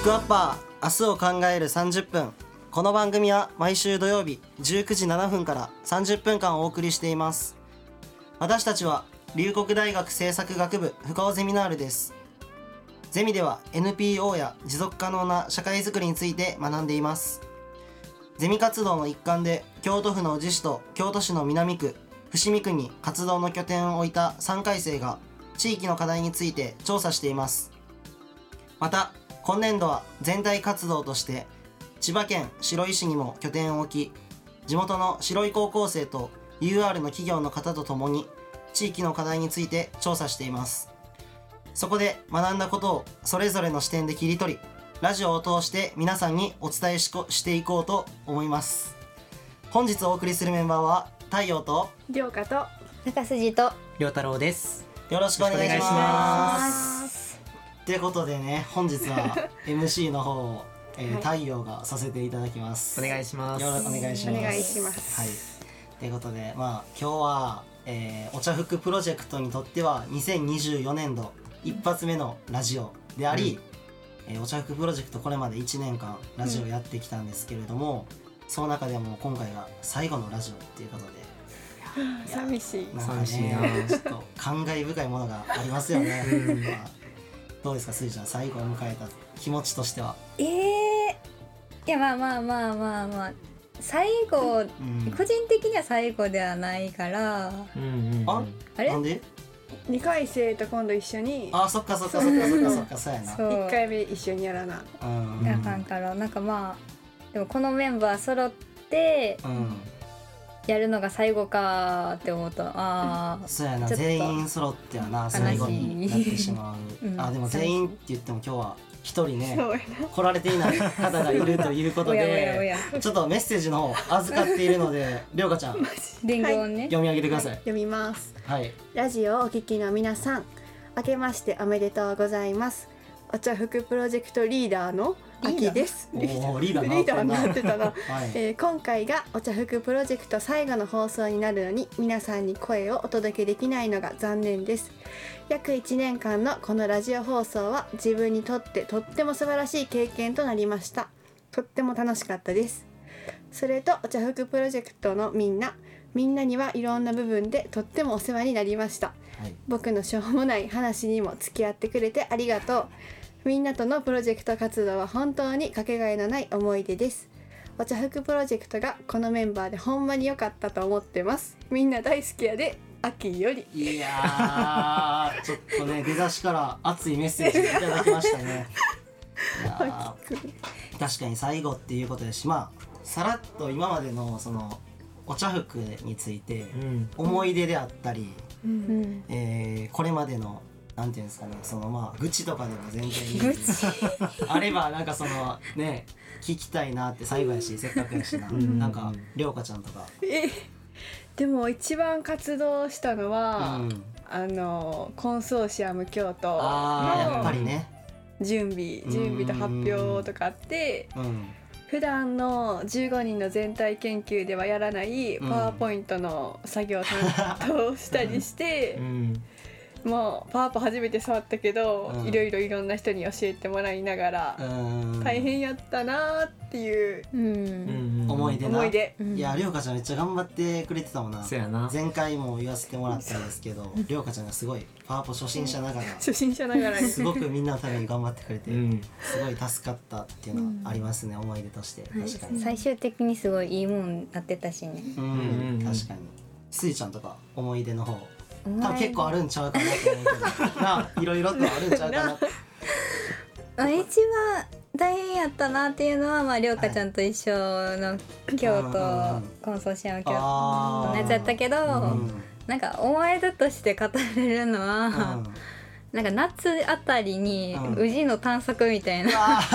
ックアッパー明日を考える30分。この番組は毎週土曜日19時7分から30分間お送りしています。私たちは龍谷大学政策学部深尾ゼミナールです。ゼミでは NPO や持続可能な社会づくりについて学んでいます。ゼミ活動の一環で京都府の宇治市と京都市の南区、伏見区に活動の拠点を置いた3回生が地域の課題について調査しています。また今年度は全体活動として千葉県白井市にも拠点を置き、地元の白井高校生と UR の企業の方とともに地域の課題について調査しています。そこで学んだことをそれぞれの視点で切り取り、ラジオを通して皆さんにお伝えしていこうと思います。本日お送りするメンバーは太陽とりょうかと中筋とりょうたろうです。 よろしくお願いしま。 す。 ということでね、本日は MC の方を、太陽がさせていただきます。 お願いします。 よろしくお願いします。 お願いします。 はい。ということで、今日は、お茶福プロジェクトにとっては2024年度一発目のラジオであり、お茶福プロジェクトこれまで1年間ラジオやってきたんですけれども、その中でも今回が最後のラジオっていうことで、 寂しい。 なんか寂しいな。 ちょっと感慨深いものがありますよね。まあどうですか、すいちゃん、最後を迎えた気持ちとしては。 いやまあ最後、個人的には最後ではないから、あれなんで 2回生と今度一緒にあ、そっかそうやな。 そう 1回目一緒にやらな。 あかんから、なんかまあでもこのメンバー揃ってやるのが最後かって思うと、 そうやな、 ちょっと全員揃ってはな最後になってしまう、でも全員って言っても今日は一人ねそうや来られていない方がいるということおやおでやちょっとメッセージの方預かっているのでりょうかちゃん伝言をね、 読み上げてください。 読みます。 はい、 ラジオをお聞きの皆さん、明けましておめでとうございます。お茶福プロジェクトリーダーの秋です。 おーリーダーリーダーになってたな。 はい今回がお茶福プロジェクト最後の放送になるのに、皆さんに声をお届けできないのが残念です。約1年間のこのラジオ放送は自分にとってとっても素晴らしい経験となりました。とっても楽しかったです。それとお茶福プロジェクトのみんなにはいろんな部分でとってもお世話になりました。 はい、 僕のしょうもない話にも付き合ってくれてありがとう。みんなとのプロジェクト活動は本当にかけがえのない思い出です。お茶福プロジェクトがこのメンバーでほんまに良かったと思ってます。みんな大好きやで、秋より。 いやーちょっとね出だしから熱いメッセージいただきましたね。いや確かに最後っていうことですし、さらっと今までのそのお茶福について思い出であったり、これまでのなんていうんですかね、その愚痴とかでも全然いいあればなんかそのね聞きたいなって最後やしせっかくやしな、なんかりょうかちゃんとか。 でも一番活動したのは、コンソーシアム京都やっぱりね準備と発表とかあって、普段の15人の全体研究ではやらないパワーポイントの作業を担当したりして、もうパワーポ初めて触ったけど、いろんな人に教えてもらいながら大変やったなっていう思い出な。 いやりょうかちゃんめっちゃ頑張ってくれてたもんな。 そうやな。 前回も言わせてもらったんですけどりょうかちゃんがすごいパワポ初心者ながらにすごくみんなのために頑張ってくれて、すごい助かったっていうのはありますね、思い出として。確かに最終的にすごいいいもんなってたしね。 確かに。すいちゃんとか思い出の方多分結構あるんちゃうかなと思うけどないろいろとあるんちゃうかな。 一番大変やったなっていうのは、りょうかちゃんと一緒の京都コンソーシアム京都のやつやったけど、なんか思い出として語れるのは、なんか夏あたりに宇治の探索みたいな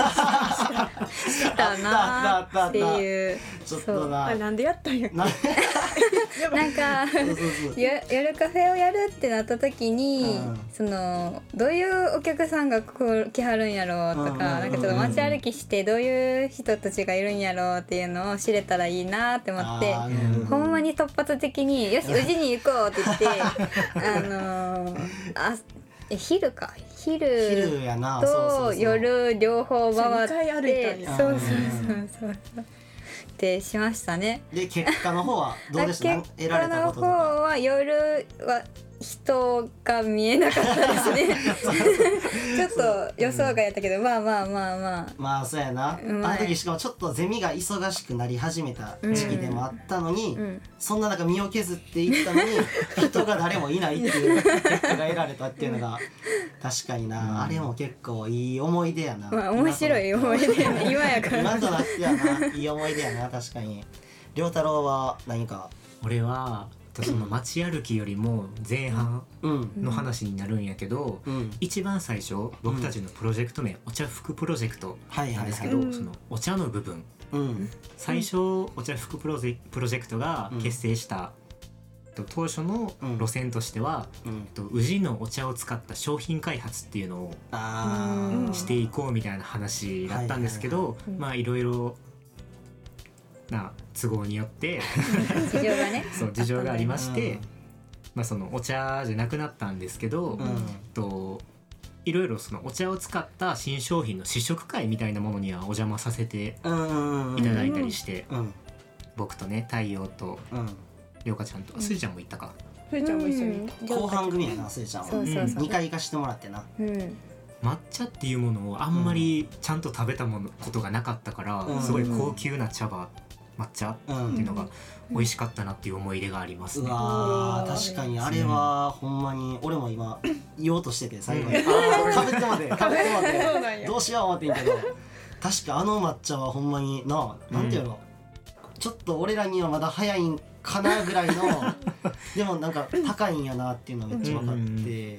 したなっていう。 ちょっとなんでやったんやっけ。 なんか夜カフェをやるってなった時に、そのどういうお客さんが来はるんやろうとか、なんかちょっと街歩きしてどういう人たちがいるんやろうっていうのを知れたらいいなって思って、ほんまに突発的によし宇治に行こうって言って昼昼やな、そうそうそうと夜両方回っ 2回歩いたんてやそうってしましたね。 で結果の方はどうでした？ 結得られた果の方こととか。 は夜は人が見えなかったですねちょっと予想外やったけど、まあそうやな、あの時しかもちょっとゼミが忙しくなり始めた時期でもあったのに、そんな中身を削っていったのに人が誰もいないっていう結果が得られたっていうのが確かにな、あれも結構いい思い出やな。 面白い思い出やね今やから今となってはないい思い出やな。確かに。亮太郎は何か？ 俺はその街歩きよりも前半の話になるんやけど、一番最初僕たちのプロジェクト名、お茶服プロジェクトなんですけど、そのお茶の部分、最初お茶服プロジェクトが結成した当初の路線としては、宇治のお茶を使った商品開発っていうのをしていこうみたいな話だったんですけど、まあいろいろな都合によって事情がねそう事情がありまして、まあ、そのお茶じゃなくなったんですけど、いろいろそのお茶を使った新商品の試食会みたいなものにはお邪魔させていただいたりして、僕とね太陽とりょうかちゃんとすいちゃんも行ったか、 ふーちゃんも一緒に後半組やな、すいちゃんは。2回行かしてもらってな。 抹茶っていうものをあんまりちゃんと食べたことがなかったから、すごい高級な茶葉抹茶っていうのが美味しかったなっていう思い出がありますね。 うわー、確かにあれはほんまに俺も今言おうとしてて最後にかぶってまでどうしよう思ってんけど、確かあの抹茶はほんまになんていうの、ちょっと俺らにはまだ早いんかなぐらいのでもなんか高いんやなっていうのめっちゃ分かって、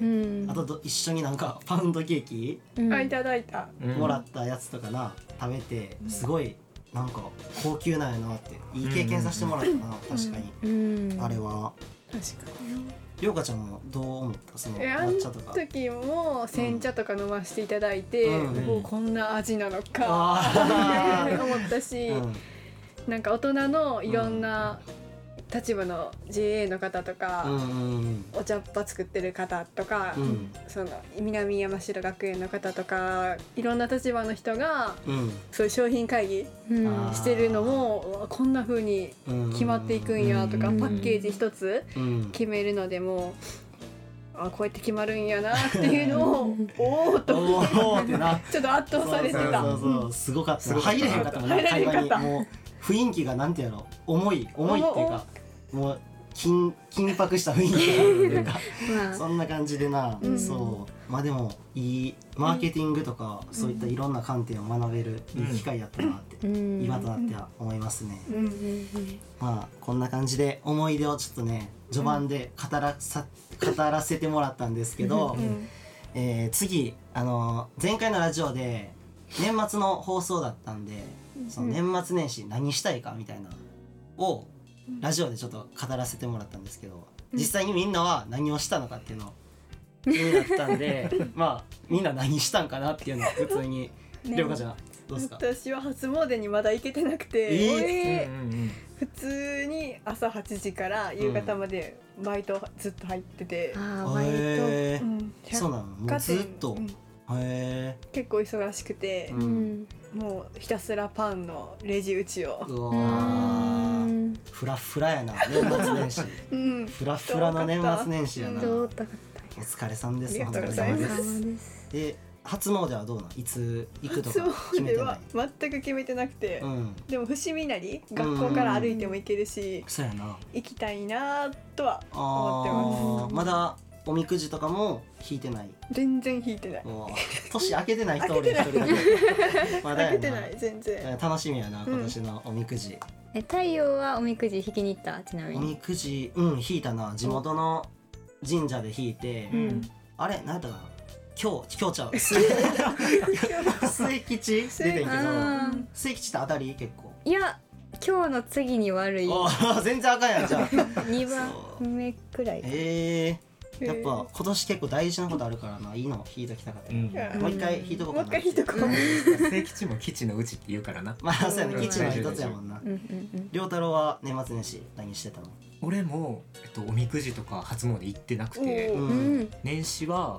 あと一緒になんかパウンドケーキいただいたもらったやつとかな食べて、すごいなんか高級なんやなっていい経験させてもらったな、確かに、あれは。 確かに。 りょうかちゃんもどう思った？その抹茶とか。 あの時も煎茶とか飲ませていただいて、こんな味なのか思ったし、なんか大人のいろんな立場の JA の方とか、お茶っ葉作ってる方とか、その南山城学園の方とかいろんな立場の人が、そういう商品会議してるのも、こんな風に決まっていくんやとか、パッケージ一つ決めるのでも、こうやって決まるんやなっていうのをおーっとちょっと圧倒されてた。 そうすごかった。入れへんかったもんね、会話に。もう雰囲気がなんていうの、重いっていうか、もう緊迫した雰囲気があるというかそんな感じでな、そうまあでもいいマーケティングとか、そういったいろんな観点を学べるいい機会やったなって、今となっては思いますね。まあこんな感じで思い出をちょっとね序盤で語らせてもらったんですけど、次前回のラジオで年末の放送だったんで、その年末年始何したいかみたいなをラジオでちょっと語らせてもらったんですけど、実際にみんなは何をしたのかっていうのを気になったんでまあみんな何したんかなっていうのを普通にりょうかちゃんどうですか？ 私は初詣にまだ行けてなくて、普通に朝8時から夕方までバイトずっと入ってて、 バイト、 そうなの？もうずっと、 結構忙しくて、もうひたすらパンのレジ打ちを。 フラフラやな年末年始フラフラの年末年始やな。お疲れさんです。 ありがとうございます。 で初詣はどうなん？いつ行くとか決めてない？ 全く決めてなくて、でも伏見なり学校から歩いても行けるし、 そうやな、 行きたいなとは思ってます。 まだおみくじとかも引いてない？ 全然引いてない。 年明けてない人俺一人だけまだやな。 明けてない全然。 楽しみやな今年のおみくじ。 太陽はおみくじ引きに行った？ちなみにおみくじ引いたな。地元の神社で引いて、あれ何やったかな、今日ちゃう末吉出てんけど、末吉って当たり結構？ いや今日の次に悪い。 全然あかんやんじゃあ 2番目くらい。 やっぱ今年結構大事なことあるからな、いいの引いときたかった。もう一回引いとこうかな。 もう一回引いとこう。 末吉も吉のうちって言うからな。 まあそうやね、吉の一つやもんな。亮太郎は年末年始何してたの？ 俺もおみくじとか初詣行ってなくて、年始は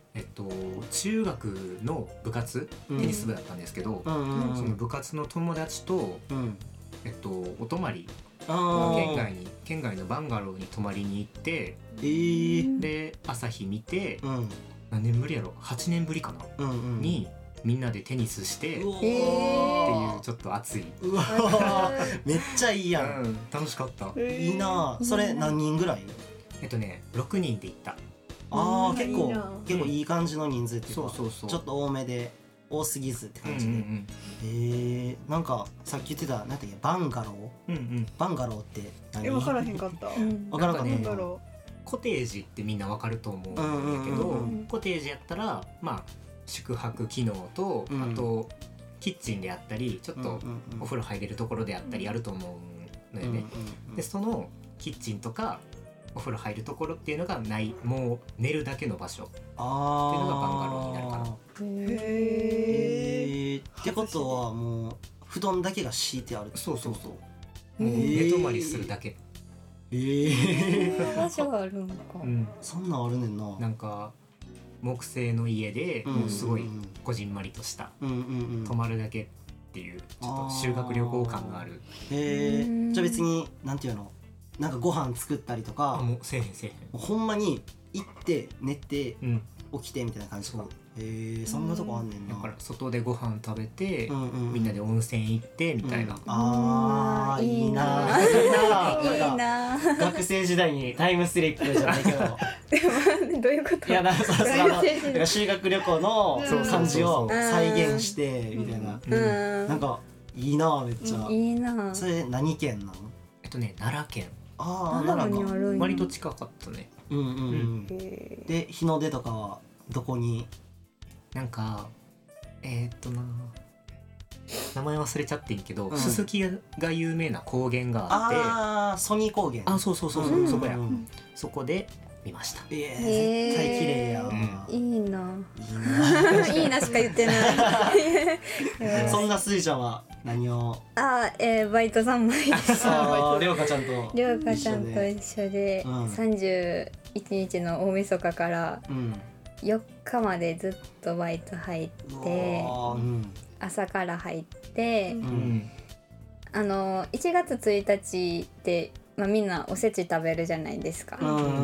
中学の部活、テニス部だったんですけど、その部活の友達と、お泊まり県外のバンガローに泊まりに行って、で朝日見て、何年ぶりやろ、8年ぶりかな、にみんなでテニスしてっていうちょっと熱い。 うわめっちゃいいやん、 楽しかった。 いいな。それ何人ぐらい ？6人で行った。 ああ、結構いい感じの人数っていうか、ちょっと多めで多すぎずって感じで。なんかさっき言ってた何だっけ、バンガロー、バンガローって何？ 分からへんかった。 分からなかった。 コテージってみんな分かると思うんだけど、コテージやったらまあ宿泊機能と、あとキッチンであったり、ちょっとお風呂入れるところであったりあると思うのよね。でそのキッチンとかお風呂入るところっていうのがない、もう寝るだけの場所っていうのがバンガローになるかな。 ってことはもう布団だけが敷いてある。 そうもう寝泊まりするだけ。 場所があるんか。 そんなんあるねんな。 なんか木製の家で、もうすごいこじんまりとした泊まるだけっていう、ちょっと修学旅行感がある。 じゃあ別になんていうの、なんかご飯作ったりとか、 もうせえへんほんまに行って寝て起きてみたいな感じか。そんなとこあんねんな。 だから外でご飯食べて、みんなで温泉行ってみたいな。 いいな。 いいな。 学生時代にタイムスリップじゃないけどどういうこと？ いや、修学旅行の感じを再現してみたいな。なんかいいな、めっちゃいいな。 それ何県なの？ 奈良県。 奈良か。 割と近かったね。で日の出とかはどこに？ なんか名前忘れちゃってんけど、ススキが有名な高原があって、 ソニー高原。 そうそこや。そこで見ました。 絶対綺麗や。 いいな。いいなしか言ってない。 そんなスイちゃんは何を？ バイト3枚。 りょうかちゃんと一緒で31日の大晦日から4日までずっとバイト入って、朝から入って、1月1日って、みんなおせち食べるじゃないですか。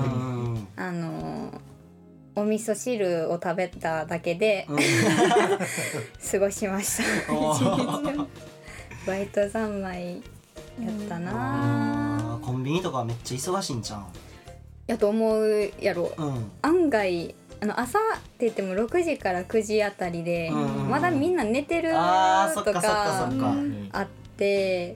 お味噌汁を食べただけで過ごしましたバイト3枚やったな。 コンビニとかめっちゃ忙しいんちゃう？ やと思うやろ。案外朝って言っても6時から9時あたりで、まだみんな寝てるとかあって、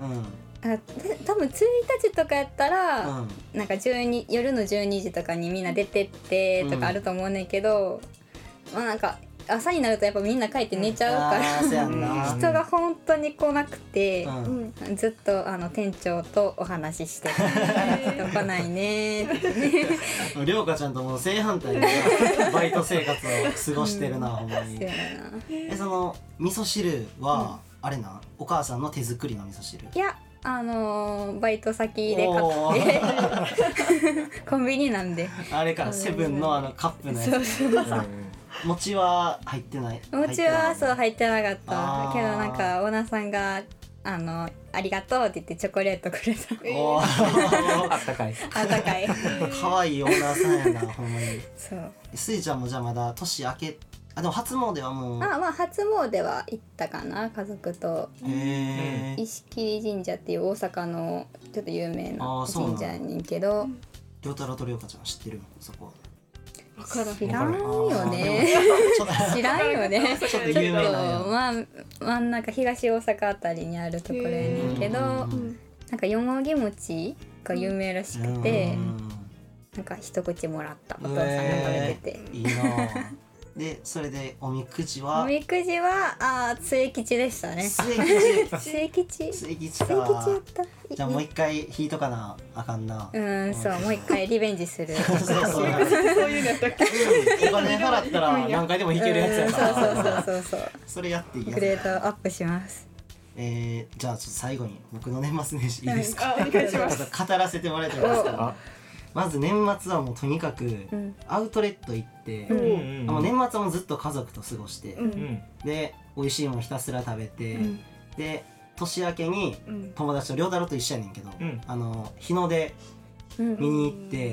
多分1日とかやったら、なんか夜の12時とかにみんな出てってとかあると思うねんけど、なんか朝になるとやっぱみんな帰って寝ちゃうから人が本当に来なくて、ずっと店長とお話しして人来ないねってりょうかちゃんともう正反対のバイト生活を過ごしてるなほんまに。その味噌汁は、あれな、お母さんの手作りの味噌汁？ いや、バイト先で買ってコンビニなんであれか、セブンのカップのやつ。餅は入ってない？ 餅は入ってなかったけど、なんかオーナーさんがありがとうって言ってチョコレートくれた。 あったかい可愛いオーナーさんやなほんまに。スイちゃんもじゃあまだ年明け、でも初詣はもう初詣は行ったかな、家族と。石切神社っていう大阪のちょっと有名な神社に行くけど、 りょうたろうとりょうかちゃん知ってる？そこ知らんよね知らんよね。 ちょっと有名な真ん中東大阪あたりにあるところやねんけど、なんかよもぎ餅が有名らしくて、なんか一口もらった。お父さんが食べてていいな。でそれでおみくじは末吉でしたね。末吉か。 じゃあもう一回引いとかなあかんな。 そう、もう一回リベンジする。 そういうのやったっけ？ お金払ったら何回でも引けるやつやから。 そうそれやっていいやつ。 グレードアップします。 じゃあちょっと最後に僕の年末年始いいですか？ お願いします。 語らせてもらえてもいいですか？ まず年末はもうとにかくアウトレット行って、もう年末はもうずっと家族と過ごして、で美味しいものひたすら食べて、で年明けに友達と亮太郎と一緒やねんけど、日の出見に行って、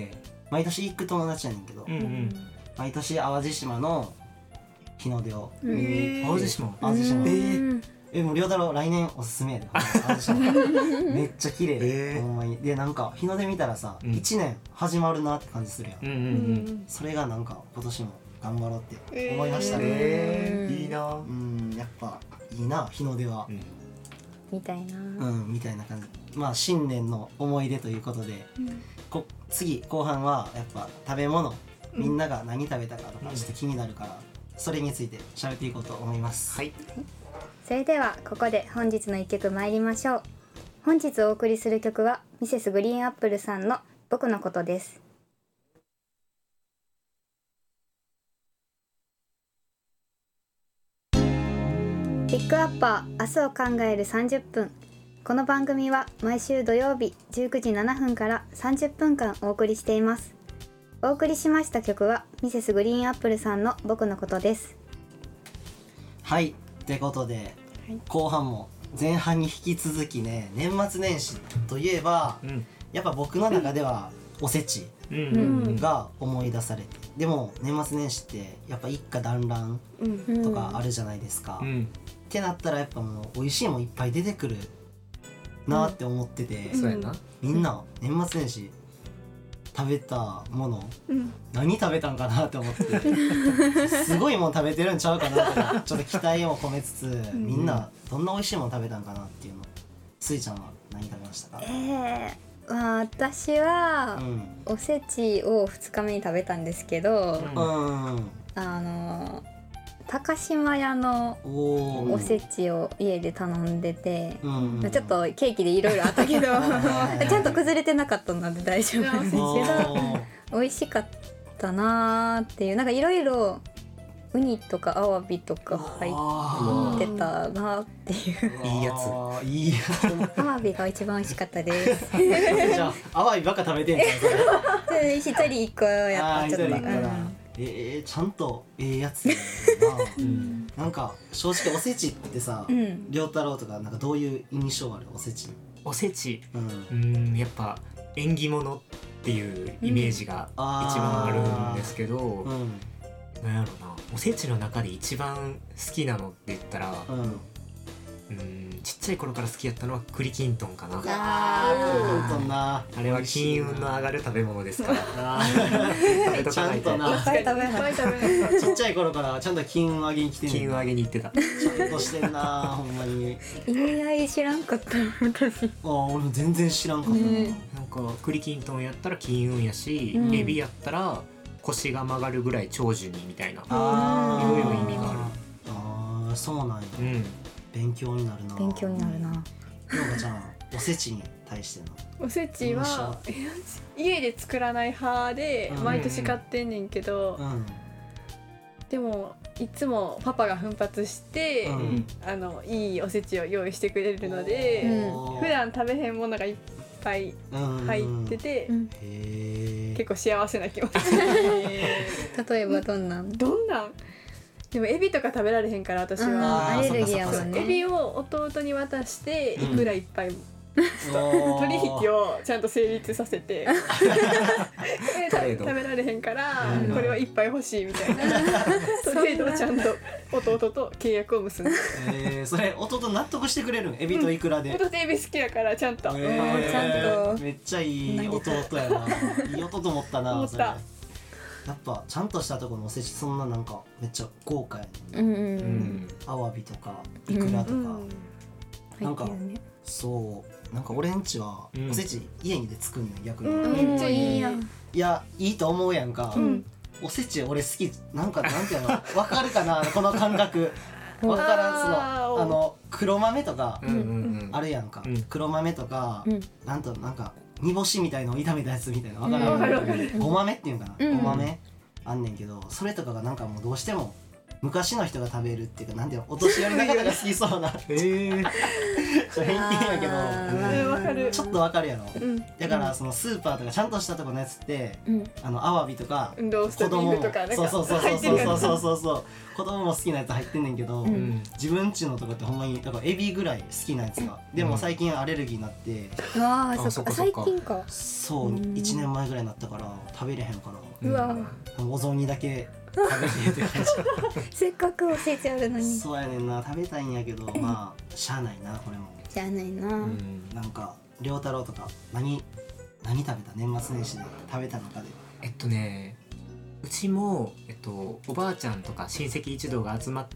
毎年行く友達やねんけど、毎年淡路島の日の出を見に行って、淡路島もう亮太郎来年おすすめやで淡路島めっちゃ綺麗、ほんまに。でなんか日の出見たらさ、1年始まるなって感じするやん、それがなんか今年も頑張ろうって思いましたね。 いいな。 やっぱいいな日の出は、 みたいなみたいな感じ。まあ新年の思い出ということで、次後半はやっぱ食べ物、みんなが何食べたかとかちょっと気になるから、それについて喋っていこうと思います。 それではここで本日の一曲参りましょう。本日お送りする曲はミセスグリーンアップルさんの僕のことです。ピックアッパー、明日を考える30分。この番組は毎週土曜日19時7分から30分間お送りしています。お送りしました曲はミセスグリーンアップルさんの僕のことです。 はい、ってことで、後半も前半に引き続きね、年末年始といえば、やっぱ僕の中ではおせちが思い出されて、でも年末年始ってやっぱ一家団らんとかあるじゃないですか、ってなったらやっぱもう美味しいもんいっぱい出てくるなって思ってて、みんな年末年始食べたもの、何食べたんかなって思ってすごいもん食べてるんちゃうかなってちょっと期待も込めつつ、みんなどんな美味しいもん食べたんかなっていうの。スイちゃんは何食べましたか？ 私は、おせちを2日目に食べたんですけど、高島屋のおせちを家で頼んでて、ちょっとケーキでいろいろあったけどちゃんと崩れてなかったので大丈夫なんですけど、美味しかったなーっていう。なんかいろいろウニとかアワビとか入ってたなっていう。 いいやつ。いいやつ。アワビが一番美味しかったです。 じゃあアワビばっか食べてんじゃん。 一人1個やったちょっと。 ちゃんとやつやな。なんか正直おせちってさ、亮太郎とかなんかどういう印象ある？おせち。 おせち、やっぱ縁起物っていうイメージが一番あるんですけど、なんやろな、おせちの中で一番好きなのって言ったら、ちっちゃい頃から好きやったのは栗きんとんかな。あれは金運の上がる食べ物ですから食べとかないと。 ちっちゃい頃からちゃんと金運上げに来てんねん。 金運上げに行ってた。 ちゃんとしてんなほんまに。 意味合い知らんかった私。 俺も全然知らんかったな。 なんか栗きんとんやったら金運やし、エビやったら腰が曲がるぐらい長寿にみたいな、いろいろ意味がある。 そうなんや。勉強になるな。 勉強になるな。 ようかちゃん、おせちに対しての。 おせちは家で作らない派で毎年買ってんねんけど、でもいつもパパが奮発して、いいおせちを用意してくれるので、普段食べへんものがいっぱい入ってて、結構幸せな気持ち。 例えばどんなん？ でもエビとか食べられへんから私はアレルギーやもんね。 エビを弟に渡していくらいっぱい取引をちゃんと成立させて食べられへんからこれはいっぱい欲しいみたいなトレードをちゃんと弟と契約を結んで。 それ弟納得してくれるん？エビとイクラで。 弟エビ好きやからちゃんと。 めっちゃいい弟やな。いい弟持ったな。それやっぱちゃんとしたところのおせちそんななんかめっちゃ豪華やね。アワビとかイクラとか、なんかそうなんか俺んちはおせち家にで作んねん逆に。 めっちゃいいやん。 いやいいと思うやんか。おせち俺好き。なんかなんていうのわかるかなこの感覚。わからん。その黒豆とかあるやんか。黒豆とかなんか煮干しみたいのを炒めたやつみたいなわからん。ごまめっていうんかな。ごまめあんねんけど、それとかがなんかもうどうしても昔の人が食べるっていうか、なんていうの、お年寄りの方が好きそうな偏見やけど、 わかる。 ちょっとわかるやろ。だからそのスーパーとかちゃんとしたとこのやつって、アワビとかローストビーフとかそうそうそうそう子供も好きなやつ入ってんねんけど、自分ちのとこってほんまにだからエビぐらい好きなやつが、でも最近アレルギーになって、 そっか最近か。 そう1年前ぐらいになったから食べれへんから、 うわお雑煮だけ食べてって感じ。 せっかく教えてあるのに。 そうやねんな、食べたいんやけど、まあしゃあないな、これもしゃあないな。 なんか良太郎とか何食べた、年末年始で食べた中で。 うちも、おばあちゃんとか親戚一同が集まって、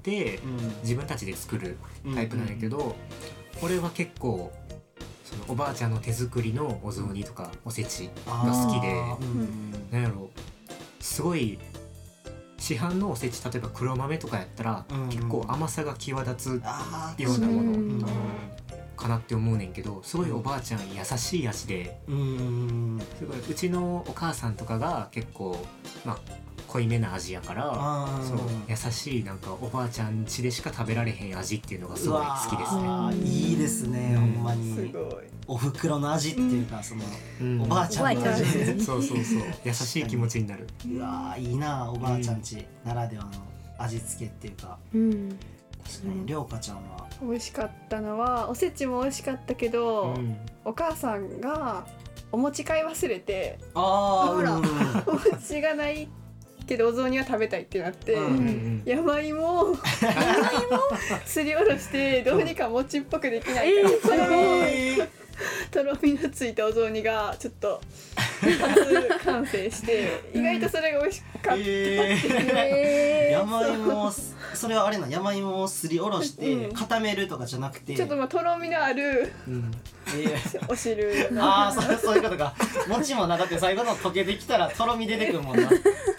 自分たちで作るタイプなんやけど、俺は結構そのおばあちゃんの手作りのお雑煮とかおせちが好きで、なんやろ、すごい市販のおせち、例えば黒豆とかやったら、結構甘さが際立つようなものかなって思うねんけど、すごいおばあちゃん優しい味で、すごいうちのお母さんとかが結構濃いめな味やから、そう優しいなんかおばあちゃん家でしか食べられへん味っていうのがすごい好きですね。 いいですね、ほんまに。すごい。お袋の味っていうか、そのおばあちゃんの味。 そう優しい気持ちになる。 うわいいな、おばあちゃん家ならではの味付けっていうか。確かに。りょうかちゃんは美味しかったのは、おせちも美味しかったけど、お母さんがお餅買い忘れて、お餅がないけどお雑煮は食べたいってなって、山芋すりおろしてどうにか餅っぽくできないから、とろみのついたお雑煮がちょっと初完成して、意外とそれが美味しかったっていう。 山芋、それはあれな、山芋をすりおろして固めるとかじゃなくて、 ちょっととろみのあるお汁。 そういうことか。餅もな、だって最後の溶けてきたらとろみ出てくるもんな。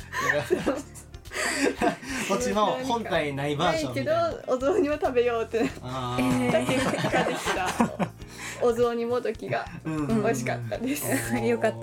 こっちの本体ないバージョンみたいな。 ないけどお雑煮は食べようってなった結果でしたお雑煮もどきが美味しかったです。 よかった。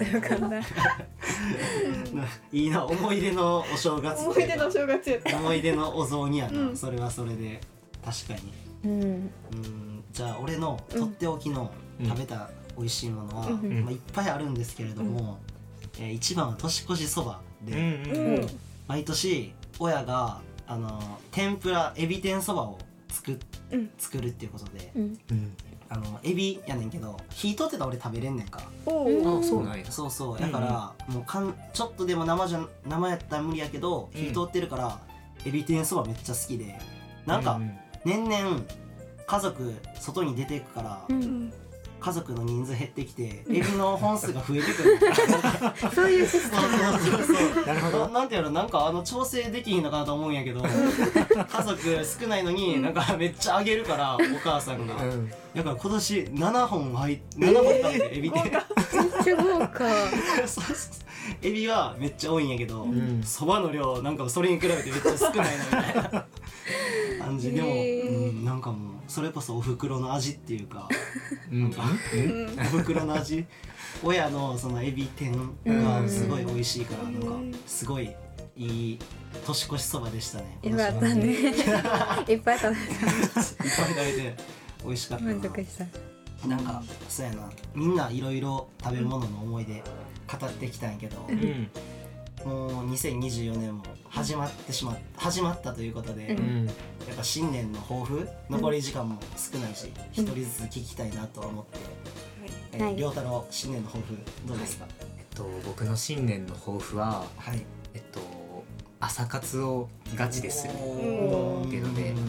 いいな、思い出のお正月。 思い出のお正月やった。 思い出のお雑煮やな、それはそれで確かに。じゃあ俺のとっておきの食べた美味しいものは、いっぱいあるんですけれども、一番は年越しそばで、毎年親が天ぷらエビ天そばを作るっていうことで、エビやねんけど火通ってたら俺食べれんねんか。 そうなんや。 そうだからもうちょっとでも生やったら無理やけど、火通ってるからエビ天そばめっちゃ好きで、なんか年々家族外に出ていくから、家族の人数減ってきてエビの本数が増えてくる。 そういうシステム。なるほど。なんていうの、なんか調整できひんのかなと思うんやけど、家族少ないのになんかめっちゃあげるからお母さんが。だから今年7本食べてエビで。めっちゃ豪華。 エビはめっちゃ多いんやけど、そばの量なんかそれに比べてめっちゃ少ないなみたいな感じでも、なんかもうそれこそお袋の味っていうか、お袋の味、親のそのエビ天がすごい美味しいから、なんかすごいいい年越しそばでしたね。 よかったね。いっぱい食べた。いっぱい食べて美味しかったな。 満足した。 なんかそうやな、みんないろいろ食べ物の思い出語ってきたんやけど、もう2024年も始まったということで、やっぱ新年の抱負、残り時間も少ないし、一人ずつ聞きたいなとは思って、りょうたろう新年の抱負どうですか？ 僕の新年の抱負は、朝活をガチでするっていうので、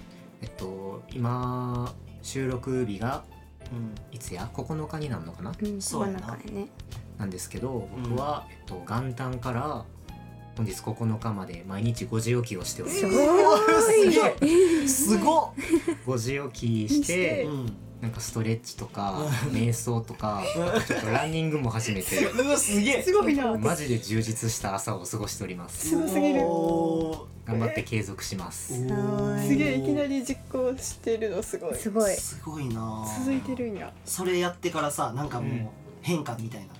今収録日がいつや9日になるのかな、 そうやな、 なんですけど、僕は、元旦から本日9日まで毎日5時起きをしております。 すごっ 5時起きして、なんかストレッチとか瞑想とかちょっとランニングも始めてすげえ、 すごいな、 マジで充実した朝を過ごしております。 すごすぎる。 頑張って継続します。 すげえ、いきなり実行してるのすごい。 すごい。 すごいな。 続いてるんや。 それやってからさ、なんかもう変化みたいな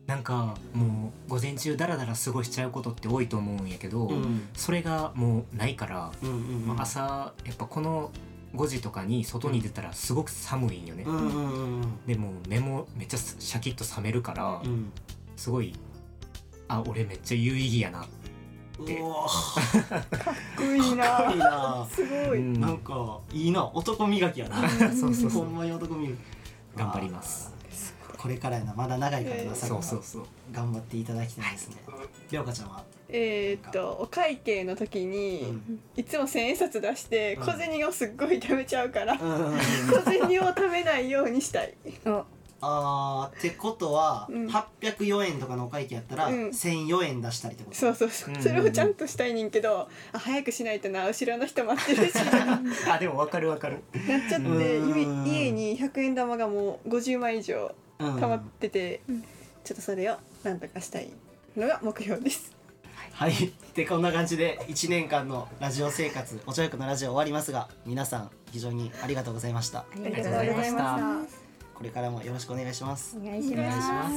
なんかもう午前中ダラダラ過ごしちゃうことって多いと思うんやけど、それがもうないから、朝やっぱこの5時とかに外に出たらすごく寒いんよね、でも目もめっちゃシャキッと覚めるから、すごい俺めっちゃ有意義やなって。 かっこいいなすごい、 なんかいいな、男磨きやなそうそうそう、 ほんまに男磨き頑張ります。 これからやな、まだ長いからな、 そうそうそう、 頑張っていただきたいですね。りょうかちゃんはお会計の時に、いつも1000円札出して小銭をすっごい貯めちゃうから、小銭を貯めないようにしたい。 ってことは、804円とかのお会計やったら、1004円出したりってこと。 そうそうそう、それをちゃんとしたいねんけど、早くしないとな、後ろの人待ってるしでも分かる分かる、 なっちゃって、家に100円玉がもう50枚以上溜まってて、ちょっとそれをなんとかしたいのが目標です。 はい、でこんな感じで1年間のラジオ生活、お茶浴のラジオ終わりますが、皆さん非常にありがとうございました。 ありがとうございました。 これからもよろしくお願いします。 お願いします。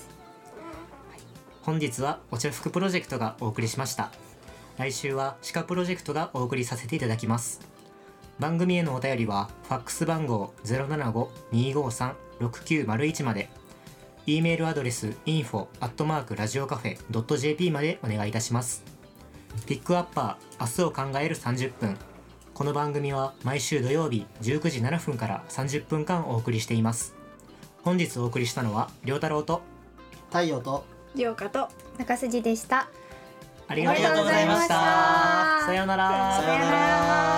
本日はお茶服プロジェクトがお送りしました。来週は歯科プロジェクトがお送りさせていただきます。番組へのお便りはファックス番号 075-253-6901 まで、E メールアドレス info@radiocafe.jp までお願いいたします。ピックアッパー、明日を考える30分。この番組は毎週土曜日19時7分から30分間お送りしています。本日お送りしたのはりょうたろうと太陽とりょうかと中筋でした。 ありがとうございました。さようなら。 さようなら。